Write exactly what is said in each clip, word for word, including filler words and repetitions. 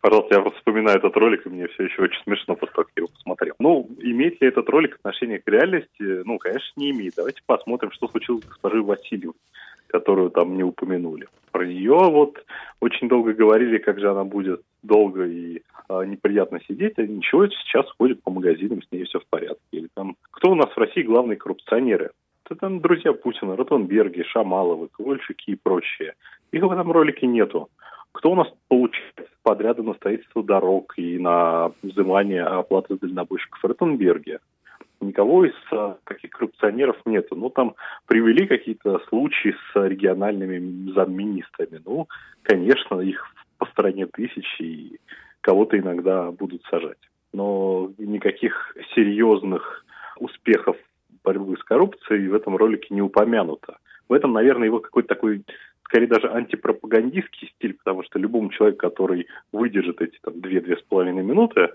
Пожалуйста, я просто вспоминаю этот ролик, и мне все еще очень смешно, после того, как я его посмотрел. Ну, имеет ли этот ролик отношение к реальности? Ну, конечно, не имеет. Давайте посмотрим, что случилось с госпожой Васильевой, которую там не упомянули. Про нее вот очень долго говорили, как же она будет долго и а, неприятно сидеть, а ничего, сейчас ходит по магазинам, с ней все в порядке. Или там, кто у нас в России главные коррупционеры? Это там друзья Путина, Ротенберги, Шамаловы, Ковальчуки и прочие. Их в этом ролике нету. Кто у нас получает подряды на строительство дорог и на взимание оплаты дальнобойщиков? Ротенберги. Никого из а, таких коррупционеров нету. Ну, там привели какие-то случаи с региональными замминистрами. Ну, конечно, их по стране тысячи, и кого-то иногда будут сажать. Но никаких серьезных успехов борьбы с коррупцией в этом ролике не упомянуто. В этом, наверное, его какой-то такой, скорее даже антипропагандистский стиль, потому что любому человеку, который выдержит эти там две-две с половиной минуты,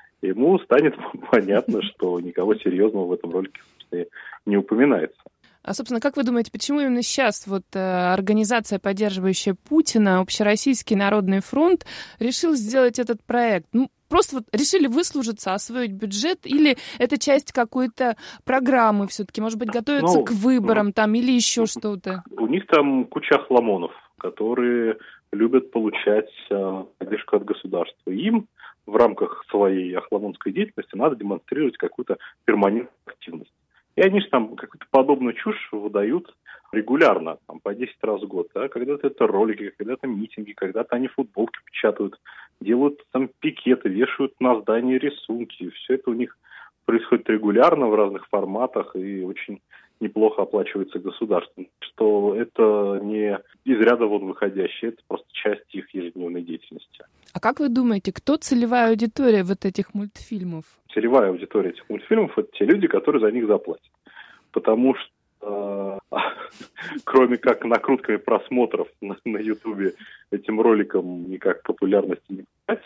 ему станет понятно, что никого серьезного в этом ролике, собственно, не упоминается. А, собственно, как вы думаете, почему именно сейчас вот э, организация, поддерживающая Путина, Общероссийский народный фронт, решил сделать этот проект? Ну, просто вот решили выслужиться, освоить бюджет, или это часть какой-то программы все-таки? Может быть, готовятся ну, к выборам там или еще что-то? У них там куча охламонов, которые любят получать э, поддержку от государства. Им в рамках своей охламонской деятельности надо демонстрировать какую-то перманентную активность. И они же там какую-то подобную чушь выдают регулярно, там, по десять раз в год. Да? Когда-то это ролики, когда-то митинги, когда-то они футболки печатают, делают там пикеты, вешают на здание рисунки. Все это у них происходит регулярно в разных форматах и очень неплохо оплачивается государством. Что это не из ряда вон выходящее, это просто часть их ежедневной деятельности. А как вы думаете, кто целевая аудитория вот этих мультфильмов? Целевая аудитория этих мультфильмов – это те люди, которые за них заплатят. Потому что, э, кроме как накрутками просмотров на, на Ютубе, этим роликам никак популярности не дать.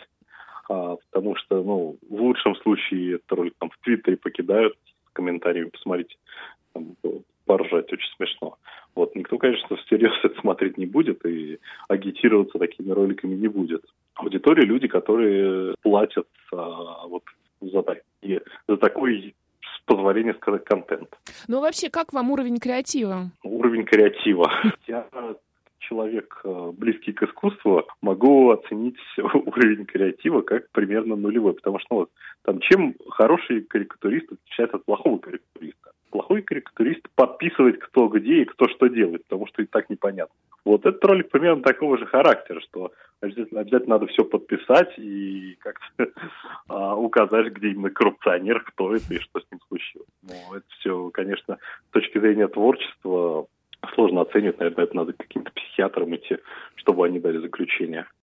А, потому что, ну, в лучшем случае этот ролик там в Твиттере покидают с комментариями, посмотрите, там, поржать, очень смешно. Вот, никто, конечно, всерьез это смотреть не будет и агитироваться такими роликами не будет. Аудитория – люди, которые платят а, вот за, такие, за такой, с позволения сказать, контент. Ну, вообще, как вам уровень креатива? Уровень креатива. Я человек, близкий к искусству, могу оценить уровень креатива как примерно нулевой. Потому что, ну, вот, там, чем хороший карикатурист отличается от плохого карикатуриста? Плохой карикатурист подписывает, кто где и кто что делает, потому что и так непонятно. Вот этот ролик примерно такого же характера, что обязательно, обязательно надо все подписать и как-то а, указать, где именно коррупционер, кто это и что с ним случилось. Но это все, конечно, с точки зрения творчества сложно оценивать. Наверное, это надо к каким-то психиатрам идти, чтобы они дали заключение.